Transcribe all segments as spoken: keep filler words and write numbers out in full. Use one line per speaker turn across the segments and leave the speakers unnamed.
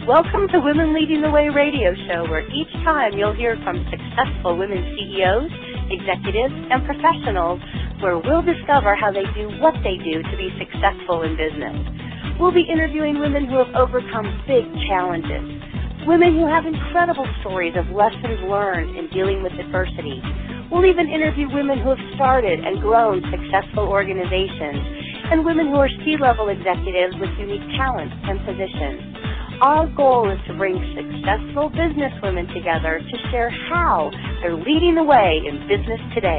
Welcome to Women Leading the Way radio show, where each time you'll hear from successful women C E Os, executives, and professionals, where we'll discover how they do what they do to be successful in business. We'll be interviewing women who have overcome big challenges, women who have incredible stories of lessons learned in dealing with adversity. We'll even interview women who have started and grown successful organizations, and women who are C-level executives with unique talents and positions. Our goal is to bring successful business women together to share how they're leading the way in business today.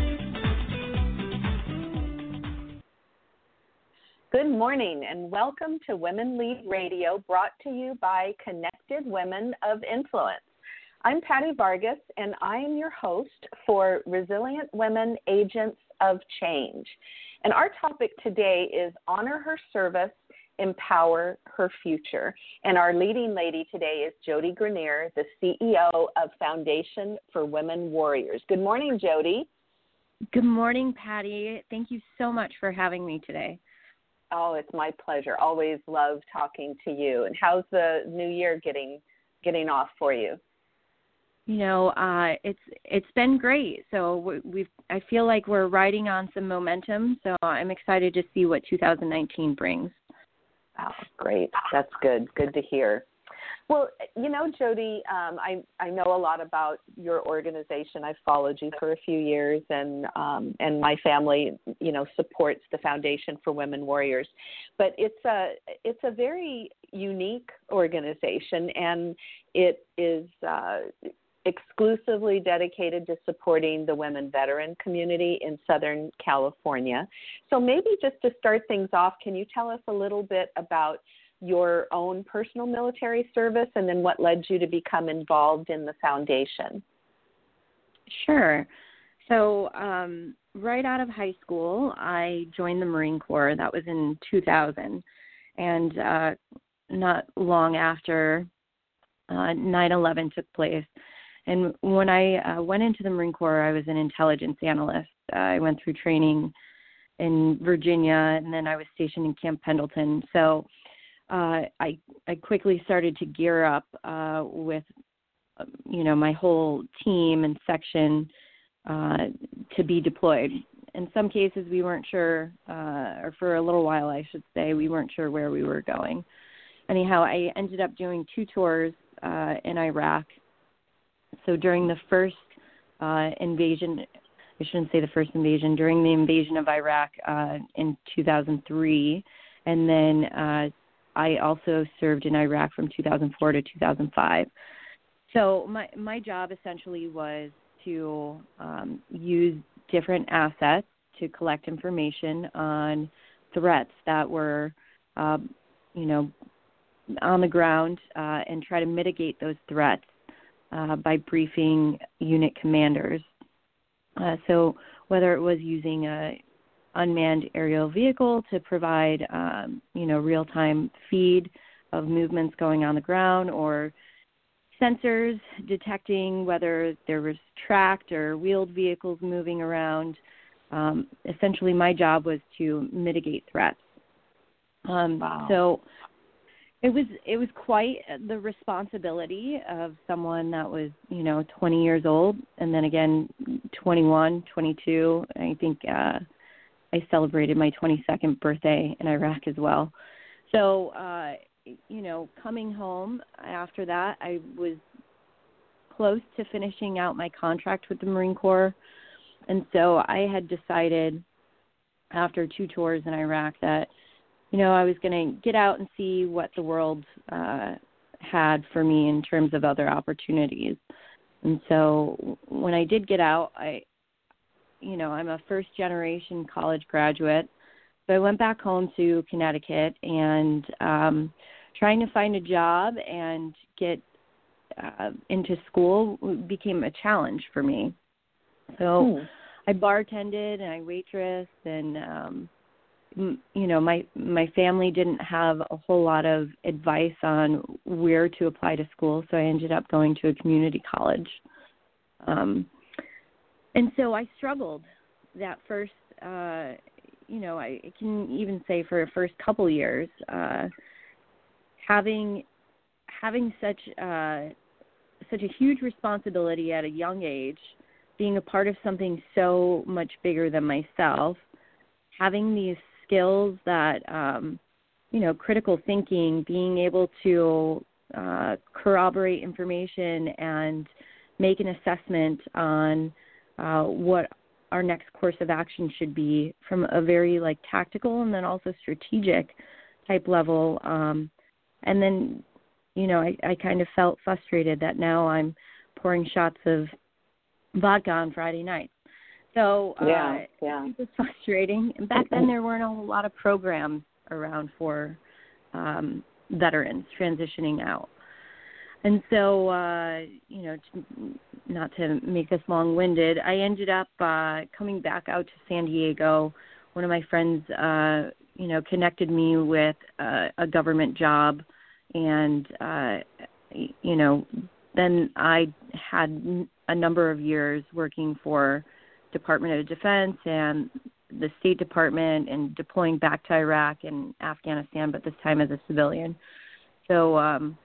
Good morning and welcome to Women Lead Radio, brought to you by Connected Women of Influence. I'm Patty Vargas, and I am your host for Resilient Women Agents of Change. And our topic today is Honor Her Service, Empower Her Future. And our leading lady today is Jody Grenier, the C E O of Foundation for Women Warriors. Good morning, Jody.
Good morning, Patty. Thank you so much for having me today.
Oh, it's my pleasure. Always love talking to you. And how's the new year getting getting off for you?
You know, uh, it's it's been great. So we've I feel like we're riding on some momentum. So I'm excited to see what two thousand nineteen brings.
Oh, great. That's good. Good to hear. Well, you know, Jody, um, I, I know a lot about your organization. I've followed you for a few years, and um, and my family, you know, supports the Foundation for Women Warriors. But it's a it's a very unique organization, and it is uh, exclusively dedicated to supporting the women veteran community in Southern California. So maybe just to start things off, can you tell us a little bit about your own personal military service and then what led you to become involved in the foundation?
Sure. So um, right out of high school, I joined the Marine Corps. That was in two thousand. And uh, not long after uh, nine eleven took place. And when I uh, went into the Marine Corps, I was an intelligence analyst. Uh, I went through training in Virginia, and then I was stationed in Camp Pendleton. So uh, I I quickly started to gear up uh, with, you know, my whole team and section uh, to be deployed. In some cases, we weren't sure, uh, or for a little while, I should say, we weren't sure where we were going. Anyhow, I ended up doing two tours uh, in Iraq. So during the first uh, invasion, I shouldn't say the first invasion, during the invasion of Iraq uh, in two thousand three, and then uh, I also served in Iraq from two thousand four to two thousand five. So my, my job essentially was to um, use different assets to collect information on threats that were, uh, you know, on the ground uh, and try to mitigate those threats. Uh, by briefing unit commanders. Uh, so whether it was using a unmanned aerial vehicle to provide, um, you know, real-time feed of movements going on the ground, or sensors detecting whether there was tracked or wheeled vehicles moving around. Um, essentially, my job was to mitigate threats. Um,
wow.
So It was it was quite the responsibility of someone that was, you know, twenty years old, and then again, twenty-one, twenty-two. I think uh, I celebrated my twenty-second birthday in Iraq as well. So, uh, you know, coming home after that, I was close to finishing out my contract with the Marine Corps. And so I had decided after two tours in Iraq that, you know, I was going to get out and see what the world uh, had for me in terms of other opportunities. And so when I did get out, I, you know, I'm a first-generation college graduate. So I went back home to Connecticut, and um, trying to find a job and get uh, into school became a challenge for me. So hmm. I bartended and I waitressed, and um, you know, my my family didn't have a whole lot of advice on where to apply to school, so I ended up going to a community college. Um, and so I struggled that first, uh, you know, I can even say for the first couple years, uh, having having such uh, such a huge responsibility at a young age, being a part of something so much bigger than myself, having these skills that, um, you know, critical thinking, being able to uh, corroborate information and make an assessment on uh, what our next course of action should be from a very like tactical and then also strategic type level. Um, and then, you know, I, I kind of felt frustrated that now I'm pouring shots of vodka on Friday nights. So uh,
yeah, yeah.
it was frustrating. And back then there weren't a whole lot of programs around for um, veterans transitioning out. And so, uh, you know, to, not to make this long-winded, I ended up uh, coming back out to San Diego. One of my friends, uh, you know, connected me with uh, a government job. And, uh, you know, then I had a number of years working for Department of Defense and the State Department and deploying back to Iraq and Afghanistan, but this time as a civilian. So, um,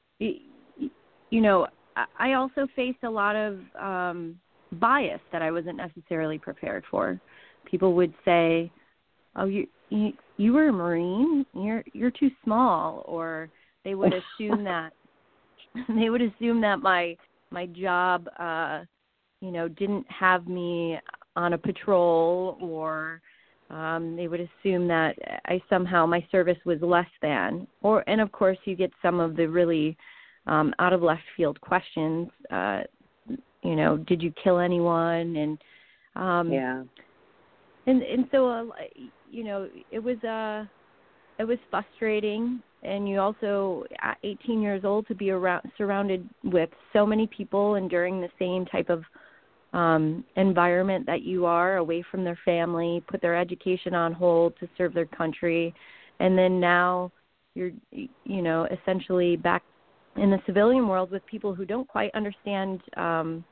you know, I also faced a lot of um, bias that I wasn't necessarily prepared for. People would say, "Oh, you you, you were a Marine. You're you're too small," or they would assume that they would assume that my my job, uh, you know, didn't have me on a patrol, or um, they would assume that I somehow my service was less than. Or and of course, you get some of the really Um, out of left field questions, uh, you know, did you kill anyone? And, um,
yeah.
And, and so, uh, you know, it was, uh, it was frustrating. And you also, at eighteen years old, to be around, surrounded with so many people and during the same type of, um, environment that you are, away from their family, put their education on hold to serve their country. And then now you're, you know, essentially back in the civilian world with people who don't quite understand um,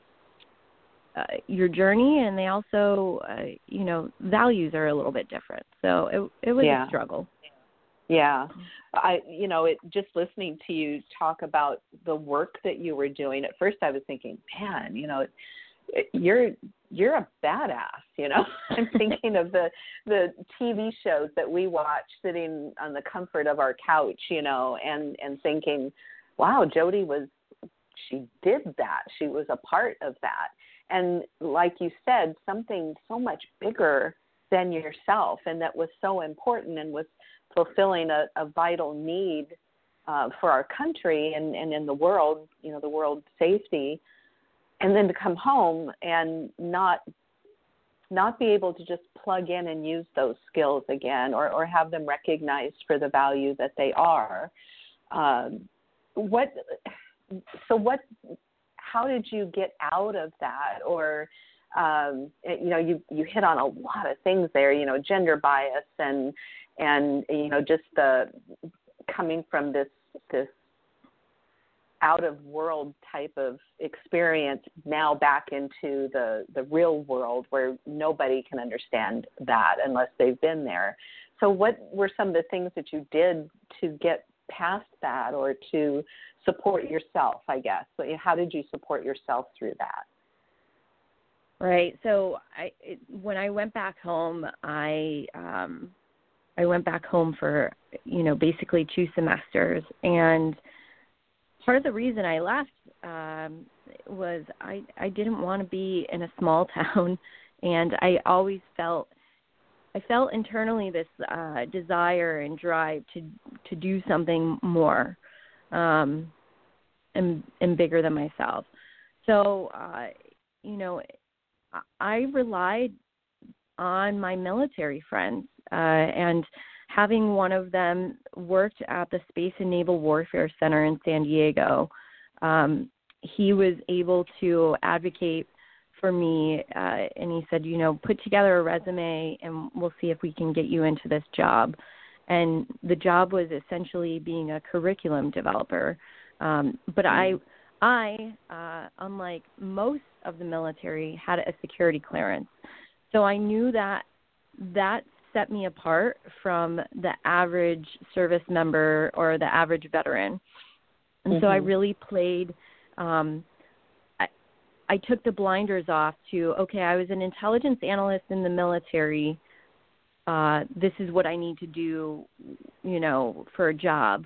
uh, your journey, and they also, uh, you know, values are a little bit different. So it, it was
yeah.
a struggle.
Yeah. I, you know, it just listening to you talk about the work that you were doing, at first I was thinking, man, you know, it, you're, you're a badass, you know. I'm thinking of the, the T V shows that we watch sitting on the comfort of our couch, you know, and, and thinking, wow, Jody was, she did that. She was a part of that. And like you said, something so much bigger than yourself, and that was so important and was fulfilling a, a vital need uh, for our country and, and in the world, you know, the world's safety. And then to come home and not not be able to just plug in and use those skills again, or, or have them recognized for the value that they are. Um, What, so what, how did you get out of that? Or, um, you know, you, you hit on a lot of things there, you know, gender bias and, and, you know, just the coming from this, this out of world type of experience now back into the, the real world where nobody can understand that unless they've been there. So what were some of the things that you did to get past that, or to support yourself, I guess? So how did you support yourself through that?
Right. So I, it, when I went back home, I, um, I went back home for, you know, basically two semesters. And part of the reason I left um, was I, I didn't want to be in a small town. And I always felt I felt internally this uh, desire and drive to to do something more um, and, and bigger than myself. So, uh, you know, I relied on my military friends, uh, and having one of them worked at the Space and Naval Warfare Center in San Diego, um, he was able to advocate for me, uh, and he said, you know, put together a resume and we'll see if we can get you into this job. And the job was essentially being a curriculum developer. Um, but I, I, uh, unlike most of the military, had a security clearance. So I knew that that set me apart from the average service member or the average veteran. And
mm-hmm.
so I really played, um, I, I took the blinders off to, okay, I was an intelligence analyst in the military. Uh, this is what I need to do, you know, for a job.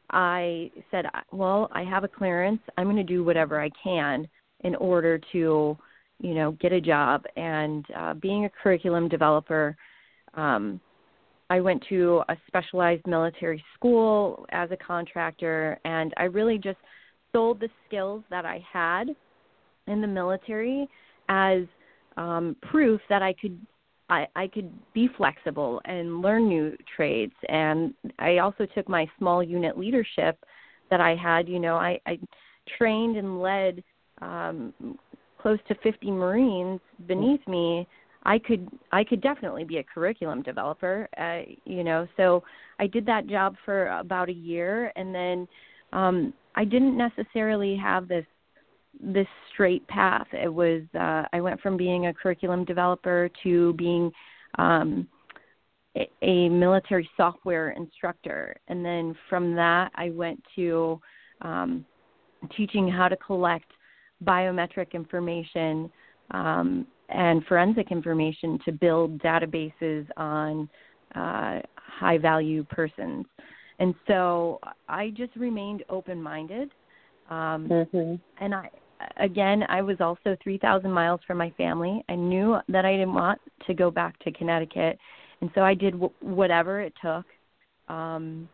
I said, well, I have a clearance. I'm going to do whatever I can in order to, you know, get a job. And uh, being a curriculum developer, um, I went to a specialized military school as a contractor, and I really just sold the skills that I had in the military as um, proof that I could I, I could be flexible and learn new trades. And I also took my small unit leadership that I had. You know, I, I trained and led um, close to fifty Marines beneath me. I could I could definitely be a curriculum developer, uh, you know. So I did that job for about a year, and then um, I didn't necessarily have this this straight path. It was uh, I went from being a curriculum developer to being um, a, a military software instructor, and then from that I went to um, teaching how to collect biometric information um, and forensic information to build databases on uh, high-value persons. And so I just remained open-minded. Um,
mm-hmm.
And I, again, I was also three thousand miles from my family. I knew that I didn't want to go back to Connecticut. And so I did w- whatever it took um,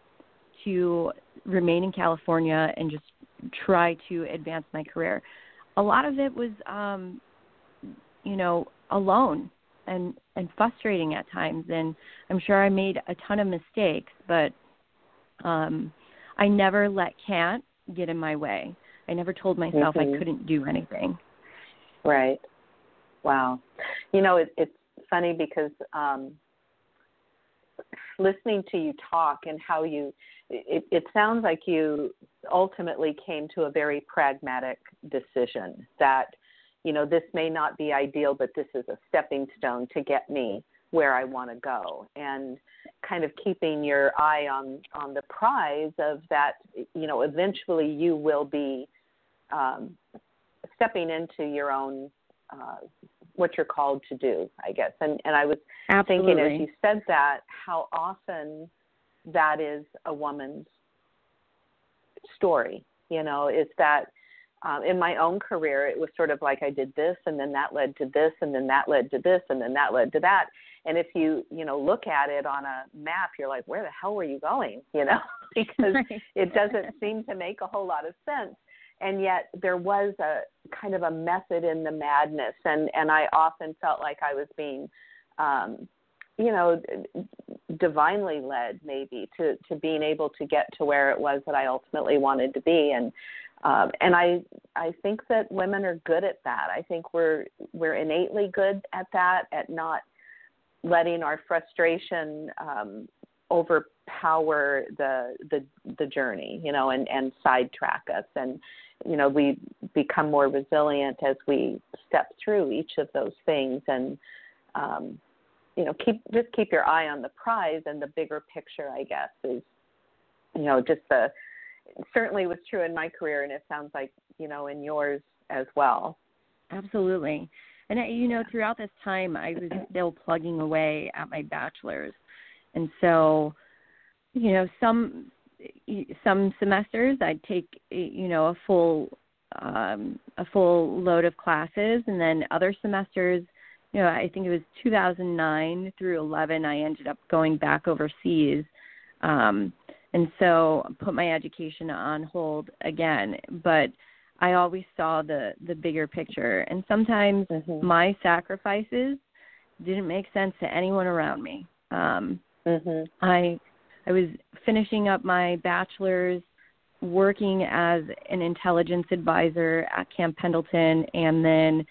to remain in California and just try to advance my career. A lot of it was, um, you know, alone and, and frustrating at times. And I'm sure I made a ton of mistakes, but um, I never let can't get in my way. I never told myself
mm-hmm.
I couldn't do anything.
Right. Wow. You know, it, it's funny because um, listening to you talk and how you, it, it sounds like you ultimately came to a very pragmatic decision that, you know, this may not be ideal, but this is a stepping stone to get me where I want to go, and kind of keeping your eye on, on the prize of that, you know, eventually you will be um, stepping into your own, uh, what you're called to do, I guess. And, and I was
Absolutely.
thinking as you said that, how often that is a woman's story, you know, is that um, in my own career, it was sort of like I did this and then that led to this and then that led to this and then that led to that. And if you, you know, look at it on a map, you're like, where the hell were you going? You know, because
right.
It doesn't seem to make a whole lot of sense. And yet there was a kind of a method in the madness. And, and I often felt like I was being, um, you know, divinely led maybe to, to being able to get to where it was that I ultimately wanted to be. And, um, and I, I think that women are good at that. I think we're, we're innately good at that, at not letting our frustration um, overpower the, the the journey, you know, and, and sidetrack us. And, you know, we become more resilient as we step through each of those things. And, um, you know, keep just keep your eye on the prize, and the bigger picture, I guess, is, you know, just the, certainly was true in my career, and it sounds like, you know, in yours as well.
Absolutely. And, you know, throughout this time, I was still plugging away at my bachelor's. And so, you know, some some semesters I'd take, you know, a full um, a full load of classes. And then other semesters, you know, I think it was two thousand nine through eleven, I ended up going back overseas. Um, and so I put my education on hold again. But I always saw the, the bigger picture. And sometimes mm-hmm. my sacrifices didn't make sense to anyone around me. Um, mm-hmm. I I was finishing up my bachelor's, working as an intelligence advisor at Camp Pendleton, and then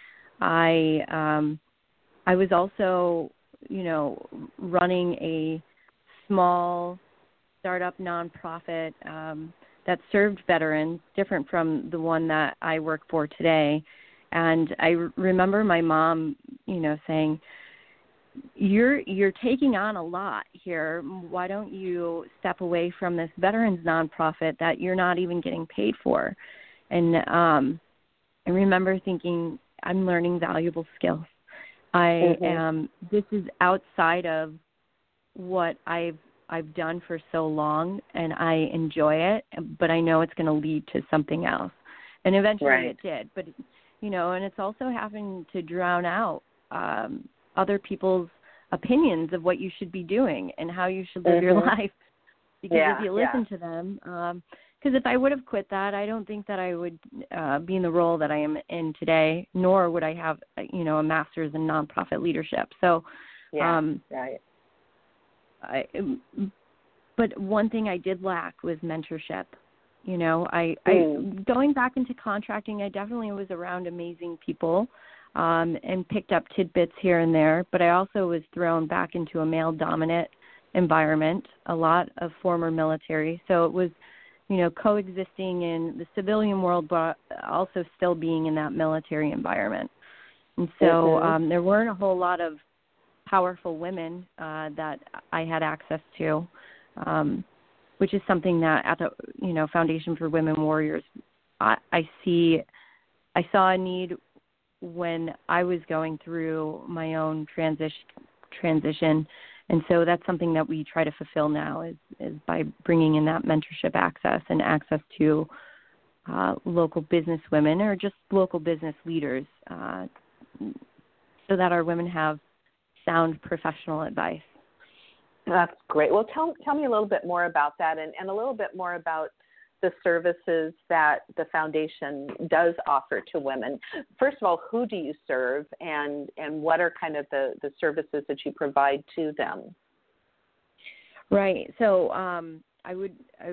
I um, I was also, you know, running a small startup nonprofit um, that served veterans, different from the one that I work for today. And I remember my mom, you know, saying, you're you're taking on a lot here. Why don't you step away from this veterans nonprofit that you're not even getting paid for? And um, I remember thinking, I'm learning valuable skills. I
mm-hmm.
am. This is outside of what I've I've done for so long, and I enjoy it. But I know it's going to lead to something else, and eventually
right.
it did. But you know, and it's also having to drown out um, other people's opinions of what you should be doing and how you should live
mm-hmm.
your life. Because
yeah,
if you listen
yeah.
to them, because um, if I would have quit that, I don't think that I would uh, be in the role that I am in today, nor would I have, you know, a master's in nonprofit leadership. So,
yeah,
um,
right.
I, but one thing I did lack was mentorship. You know, I, mm. I going back into contracting, I definitely was around amazing people. Um, and picked up tidbits here and there, but I also was thrown back into a male-dominant environment, a lot of former military. So it was, you know, coexisting in the civilian world, but also still being in that military environment. And so mm-hmm. um, there weren't a whole lot of powerful women uh, that I had access to, um, which is something that at the, you know, Foundation for Women Warriors, I, I see, I saw a need when I was going through my own transition, transition. And so that's something that we try to fulfill now is, is by bringing in that mentorship access and access to uh, local business women or just local business leaders uh, so that our women have sound professional advice.
That's great. Well, tell, tell me a little bit more about that and, and a little bit more about the services that the foundation does offer to women. First of all, who do you serve, and, and what are kind of the, the services that you provide to them?
Right. So um, I would, I,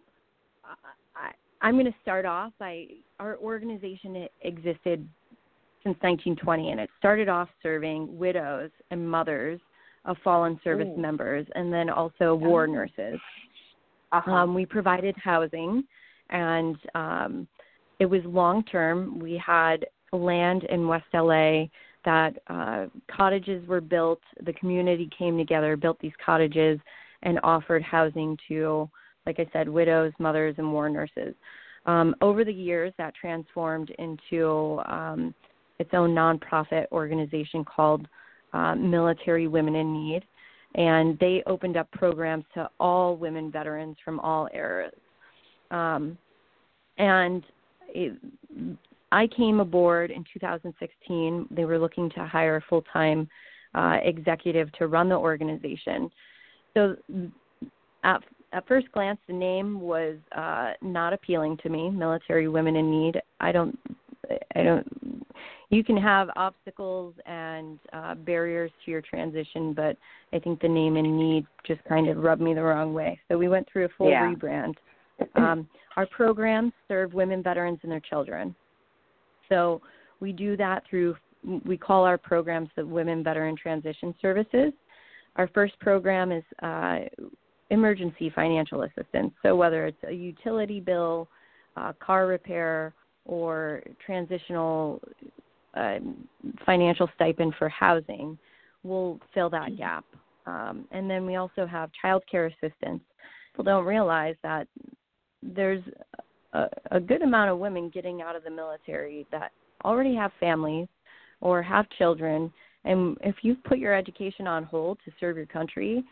I, I'm going to start off by, our organization existed since nineteen twenty, and it started off serving widows and mothers of fallen service mm. members, and then also war oh. nurses. Uh-huh. Um, we provided housing, and um, it was long-term. We had land in West L A that uh, cottages were built. The community came together, built these cottages, and offered housing to, like I said, widows, mothers, and war nurses. Um, over the years, that transformed into um, its own nonprofit organization called uh, Military Women in Need. And they opened up programs to all women veterans from all eras. Um, and it, I came aboard in two thousand sixteen. They were looking to hire a full-time uh, executive to run the organization. So at, at first glance, the name was uh, not appealing to me, Military Women in Need. I don't, I don't, you can have obstacles and uh, barriers to your transition, but I think the name in need just kind of rubbed me the wrong way. So we went through a full
yeah.
rebrand. Um, our programs serve women veterans and their children. So we do that through, we call our programs the Women Veteran Transition Services. Our first program is uh, emergency financial assistance. So whether it's a utility bill, uh, car repair, or transitional uh, financial stipend for housing, we'll fill that gap. Um, and then we also have child care assistance. People don't realize that there's a, a good amount of women getting out of the military that already have families or have children. And if you've put your education on hold to serve your country,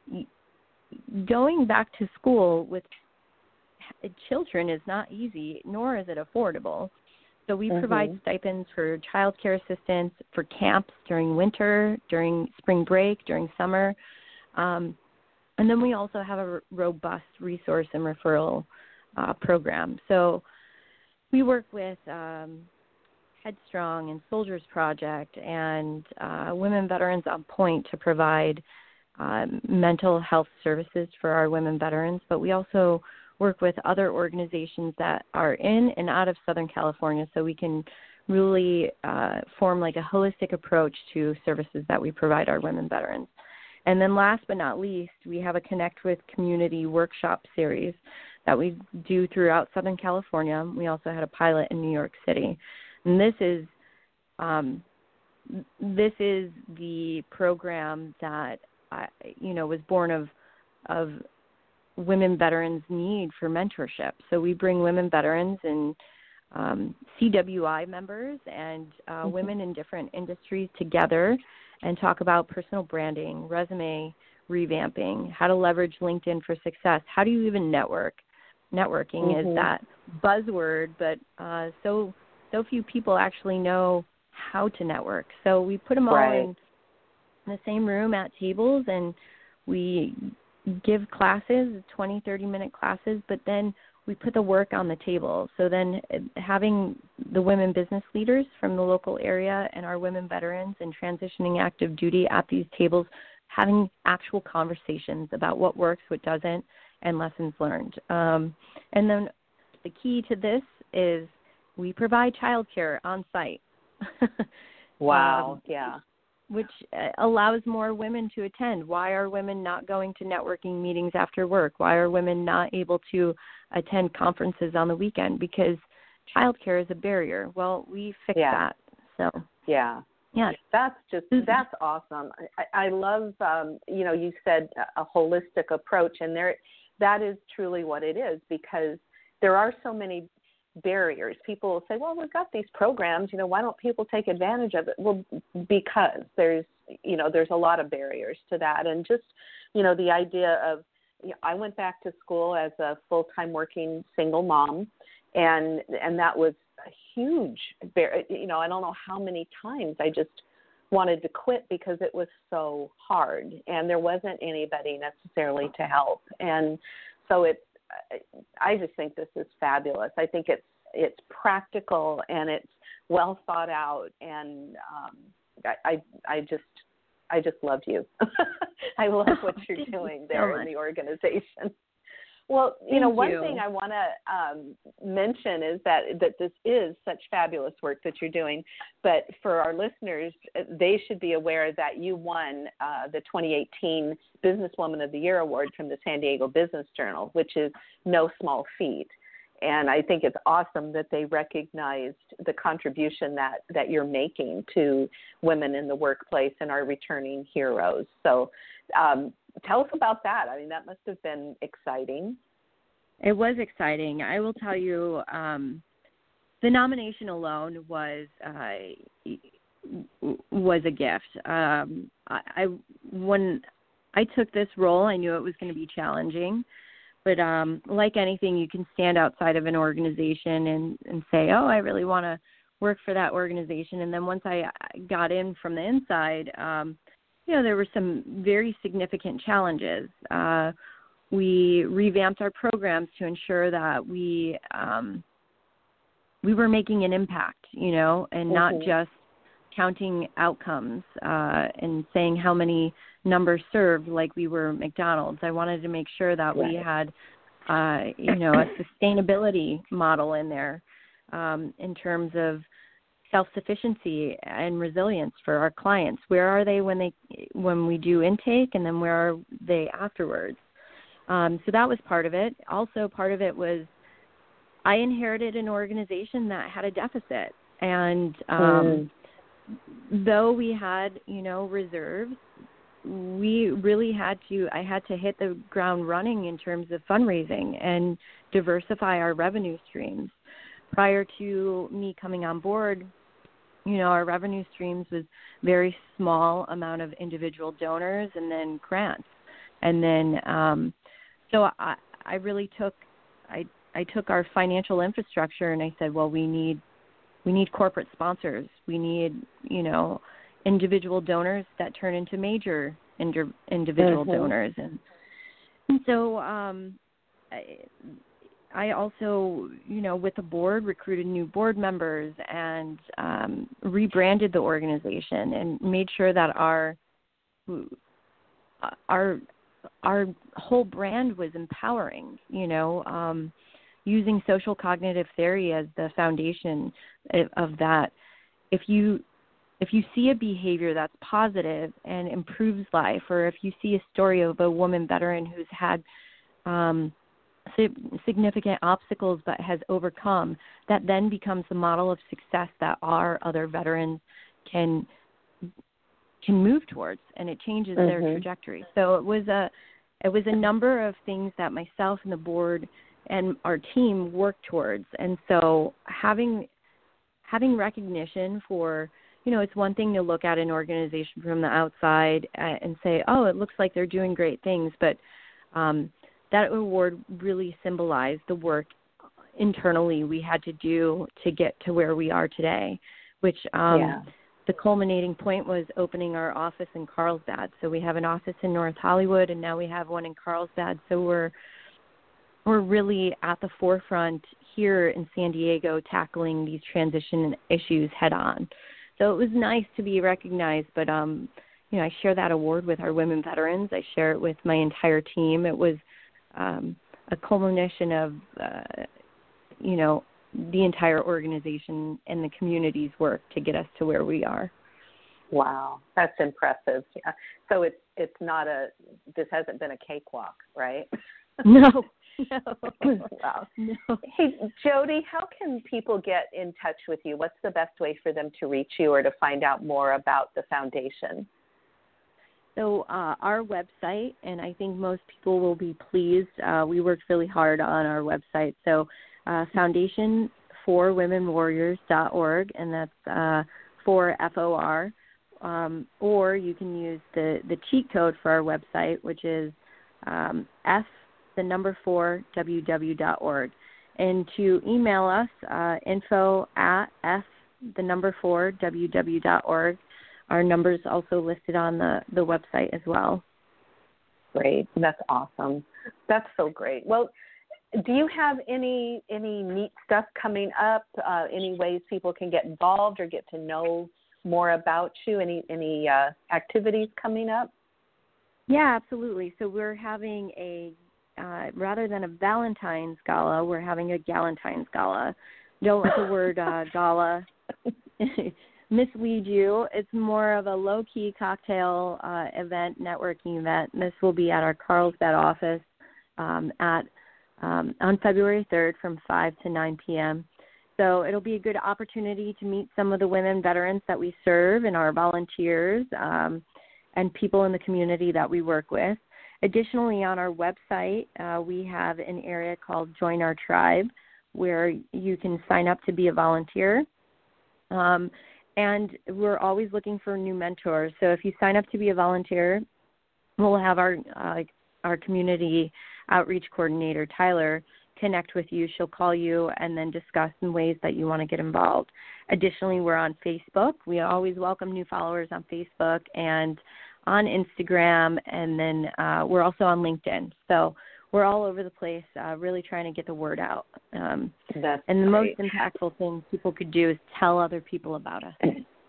going back to school with children is not easy, nor is it affordable. So we mm-hmm. provide stipends for child care assistance, for camps during winter, during spring break, during summer. Um, and then we also have a r- robust resource and referral uh, program. So we work with um, Headstrong and Soldiers Project and uh, Women Veterans on Point to provide uh, mental health services for our women veterans, but we also work with other organizations that are in and out of Southern California so we can really uh, form like a holistic approach to services that we provide our women veterans. And then last but not least, we have a Connect with Community workshop series that we do throughout Southern California. We also had a pilot in New York City. And this is um, this is the program that, I, you know, was born of of women veterans' need for mentorship. So we bring women veterans and um, C W I members and uh, mm-hmm. women in different industries together and talk about personal branding, resume revamping, how to leverage LinkedIn for success. How do you even network? Networking mm-hmm. is that buzzword, but uh, so so few people actually know how to network. So we put them all
right.
in the same room at tables, and we give classes, twenty, thirty-minute classes, but then we put the work on the table. So then having the women business leaders from the local area and our women veterans and transitioning active duty at these tables, having actual conversations about what works, what doesn't, and lessons learned. Um, and then the key to this is we provide childcare on site.
Wow,
um,
yeah.
Which allows more women to attend. Why are women not going to networking meetings after work? Why are women not able to attend conferences on the weekend? Because childcare is a barrier. Well, we fix
yeah.
that. So
yeah,
yeah,
that's just that's awesome. I, I love, um, you know, you said a holistic approach, and there, that is truly what it is, because there are so many barriers. People will say, well, we've got these programs, you know, why don't people take advantage of it? Well, because there's, you know, there's a lot of barriers to that. And just, you know, the idea of, you know, I went back to school as a full-time working single mom, and and that was a huge, bar- you know, I don't know how many times I just wanted to quit because it was so hard and there wasn't anybody necessarily to help. And so it's, I just think this is fabulous. I think it's it's practical and it's well thought out, and um, I, I I just I just love you. I love what you're doing there in the organization. Well, you know, one thing I want to um, mention is that that this is such fabulous work that you're doing, but for our listeners, they should be aware that you won uh, the twenty eighteen Businesswoman of the Year Award from the San Diego Business Journal, which is no small feat. And I think it's awesome that they recognized the contribution that, that you're making to women in the workplace and our returning heroes. So um, tell us about that. I mean, that must have been exciting.
It was exciting. I will tell you, um, the nomination alone was uh, was a gift. Um, I, I when I took this role, I knew it was going to be challenging. But um, like anything, you can stand outside of an organization and, and say, oh, I really want to work for that organization. And then once I got in from the inside, um, you know, there were some very significant challenges. Uh, we revamped our programs to ensure that we um, we were making an impact, you know, and mm-hmm. not just counting outcomes uh, and saying how many numbers served like we were McDonald's. I wanted to make sure that right. we had, uh, you know, a sustainability model in there um, in terms of self-sufficiency and resilience for our clients. Where are they when they when we do intake, and then where are they afterwards? Um, so that was part of it. Also, part of it was I inherited an organization that had a deficit, and um, mm. though we had, you know, reserves, we really had to, I had to hit the ground running in terms of fundraising and diversify our revenue streams. Prior to me coming on board, you know, our revenue streams was very small amount of individual donors and then grants. And then, um, so I, I really took, I, I took our financial infrastructure and I said, well, we need, we need corporate sponsors. We need, you know, individual donors that turn into major ind- individual mm-hmm. donors. And, and so um, I, I also, you know, with the board, recruited new board members and um, rebranded the organization and made sure that our our our whole brand was empowering, you know, um, using social cognitive theory as the foundation of that. If you If you see a behavior that's positive and improves life, or if you see a story of a woman veteran who's had um, significant obstacles but has overcome, that then becomes the model of success that our other veterans can can move towards, and it changes
mm-hmm.
their trajectory. So it was a it was a number of things that myself and the board and our team worked towards. And so having having recognition for, you know, it's one thing to look at an organization from the outside and say, oh, it looks like they're doing great things, but um, that award really symbolized the work internally we had to do to get to where we are today, which um,
yeah.
the culminating point was opening our office in Carlsbad. So we have an office in North Hollywood, and now we have one in Carlsbad. So we're we're really at the forefront here in San Diego tackling these transition issues head on. So it was nice to be recognized, but um, you know, I share that award with our women veterans. I share it with my entire team. It was um, a culmination of, uh, you know, the entire organization and the community's work to get us to where we are.
Wow, that's impressive. Yeah. So it's it's not a this hasn't been a cakewalk, right?
No, no.
Wow.
No.
Hey, Jody, how can people get in touch with you? What's the best way for them to reach you or to find out more about the foundation?
So uh, our website, and I think most people will be pleased. Uh, we worked really hard on our website. So uh, foundation for women warriors dot org, and that's uh, for F O R. Um, or you can use the, the cheat code for our website, which is um, F, the number four, W W dot org. And to email us, uh, info at F, the number four, W W dot org. Our number's also listed on the, the website as well.
Great. That's awesome. That's so great. Well, do you have any any neat stuff coming up, uh, any ways people can get involved or get to know more about you, any, any uh, activities coming up?
Yeah, absolutely. So we're having a, uh, rather than a Valentine's Gala, we're having a Galentine's Gala. Don't let the word uh, gala mislead you. It's more of a low-key cocktail uh, event, networking event. This will be at our Carlsbad office um, at um, on February third from five to nine p.m. So it'll be a good opportunity to meet some of the women veterans that we serve and our volunteers um, and people in the community that we work with. Additionally, on our website, uh, we have an area called Join Our Tribe where you can sign up to be a volunteer. Um, and we're always looking for new mentors. So if you sign up to be a volunteer, we'll have our uh, our community outreach coordinator, Tyler, connect with you. She'll call you and then discuss in ways that you want to get involved. Additionally, we're on Facebook. We always welcome new followers on Facebook and on Instagram, and then uh, we're also on LinkedIn. So we're all over the place, uh, really trying to get the word out. Um,
That's
and the
great.
most impactful thing people could do is tell other people about us.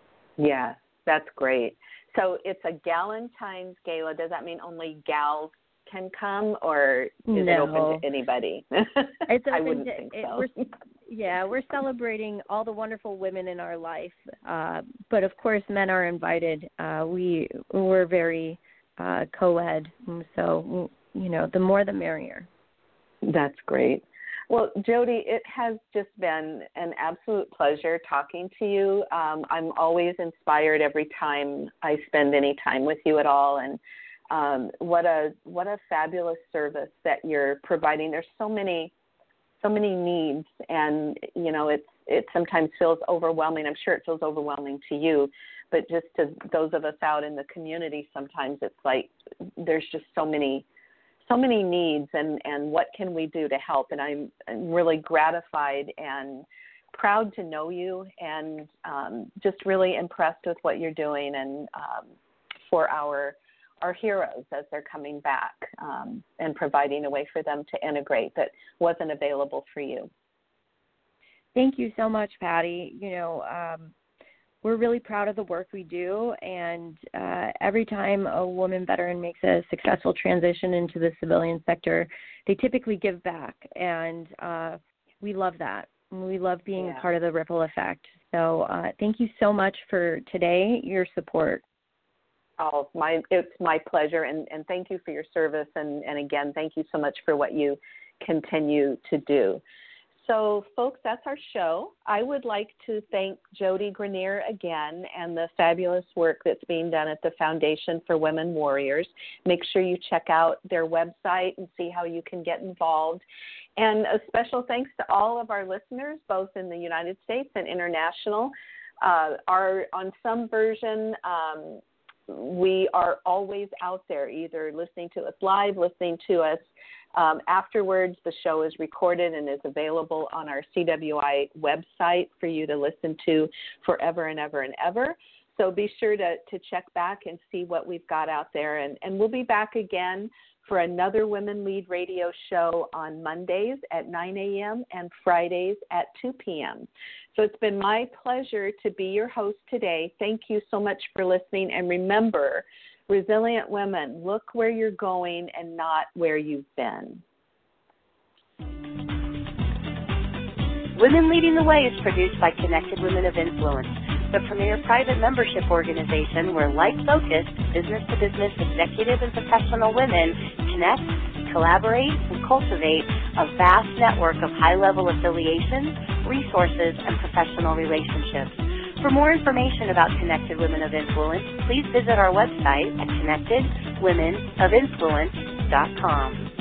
Yeah, that's great. So it's a Galentine's Gala. Does that mean only gals can come, or is
no.
it open to anybody?
It's open
I wouldn't
to,
think
it,
so.
We're, yeah, we're celebrating all the wonderful women in our life, uh, but of course men are invited. Uh, we, we're very uh, co-ed, so, you know, the more the merrier.
That's great. Well, Jody, it has just been an absolute pleasure talking to you. Um, I'm always inspired every time I spend any time with you at all, and um, what a what a fabulous service that you're providing. There's so many so many needs, and you know, it's it sometimes feels overwhelming. I'm sure it feels overwhelming to you, but just to those of us out in the community, sometimes it's like there's just so many. so many needs, and, and what can we do to help? And I'm, I'm really gratified and proud to know you, and um, just really impressed with what you're doing, and um, for our our heroes as they're coming back, um, and providing a way for them to integrate that wasn't available for you.
Thank you so much, Patty. You know, um, we're really proud of the work we do, and uh, every time a woman veteran makes a successful transition into the civilian sector, they typically give back, and uh, we love that. We love being
yeah.
a part of the ripple effect. So uh, thank you so much for today, your support.
Oh, my, it's my pleasure, and, and thank you for your service, and, and again, thank you so much for what you continue to do. So, folks, that's our show. I would like to thank Jody Grenier again and the fabulous work that's being done at the Foundation for Women Warriors. Make sure you check out their website and see how you can get involved. And a special thanks to all of our listeners, both in the United States and international. Uh, are on some version, um, we are always out there, either listening to us live, listening to us Um, afterwards. The show is recorded and is available on our C W I website for you to listen to forever and ever and ever. So be sure to, to check back and see what we've got out there. And, and we'll be back again for another Women Lead Radio show on Mondays at nine a.m. and Fridays at two p.m. So it's been my pleasure to be your host today. Thank you so much for listening. And remember, resilient women, look where you're going and not where you've been.
Women Leading the Way is produced by Connected Women of Influence, the premier private membership organization where like-focused, business-to-business executive and professional women connect, collaborate, and cultivate a vast network of high-level affiliations, resources, and professional relationships. For more information about Connected Women of Influence, please visit our website at connected women of influence dot com.